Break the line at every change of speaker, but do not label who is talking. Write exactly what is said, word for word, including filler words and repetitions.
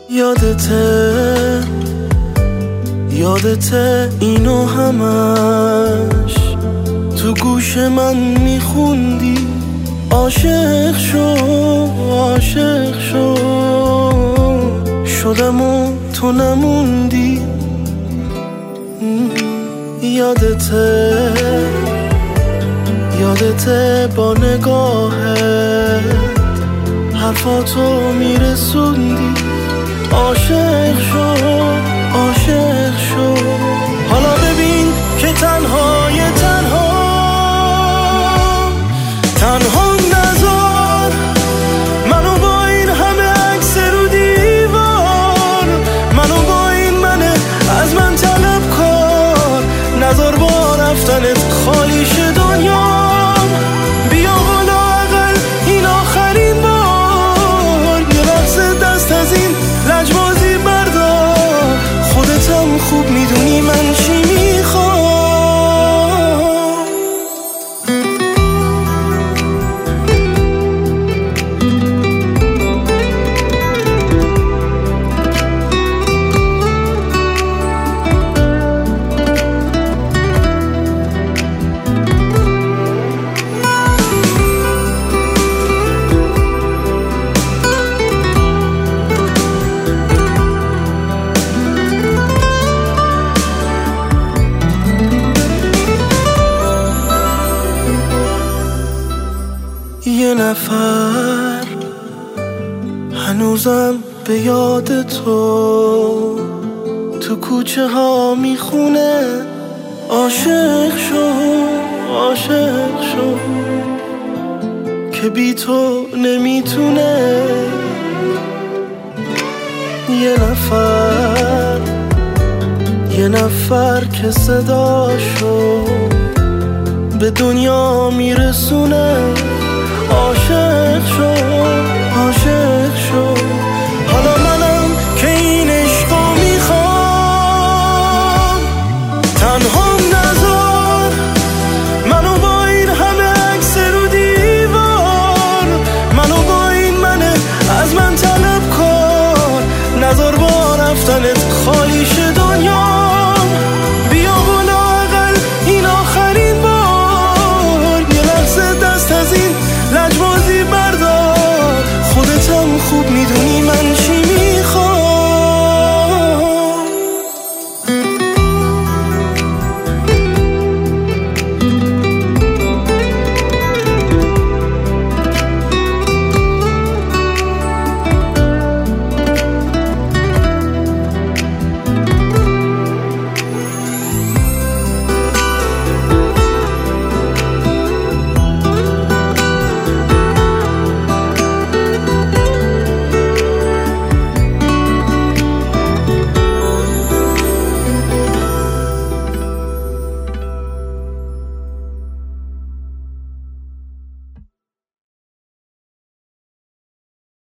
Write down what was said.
یادته یادته اینو همش تو گوش من میخوندی، عاشق شو عاشق شو شدم و تو نموندی. یادته یادته با نگاهت حرفاتو میرسوندی، عاشق شو عاشق شو. حالا ببین که تنهای تنها تنها نذار منو با این همه عکس رو دیوار، منو با این منه از من طلب کار، نذار با رفتنت خالی شه دنیام. بیا بالا اقل این آخرین بار، یه لحظه دست از این لجبازی بردار، خودتم خوب میدونی من چی میخوام. یه نفر هنوزم به یاد تو تو کوچه ها میخونه، عاشق شو عاشق شو که بی تو نمیتونه. یه نفر یه نفر که صداشو به دنیا میرسونه، عاشق شو عاشق شو. حالا منم که این عشقو میخوام، تنها نذار منو با این همه عکس رو دیوار، منو با این منه از من طلب کار، نذار با رفتنت